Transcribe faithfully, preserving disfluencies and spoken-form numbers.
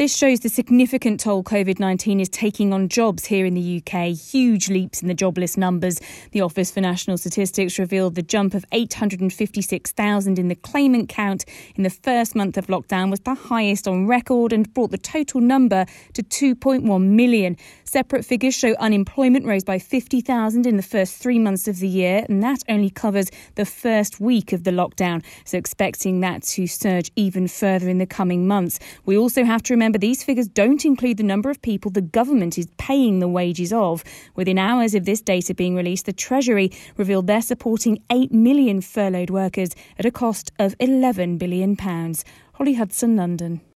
This shows the significant toll COVID nineteen is taking on jobs here in the U K. Huge leaps in the jobless numbers. The Office for National Statistics revealed the jump of eight hundred fifty-six thousand in the claimant count in the first month of lockdown was the highest on record and brought the total number to two point one million. Separate figures show unemployment rose by fifty thousand in the first three months of the year, and that only covers the first week of the lockdown. So expecting that to surge even further in the coming months. We also have to remember these figures don't include the number of people the government is paying the wages of. Within hours of this data being released, the Treasury revealed they're supporting eight million furloughed workers at a cost of eleven billion pounds. Holly Hudson, London.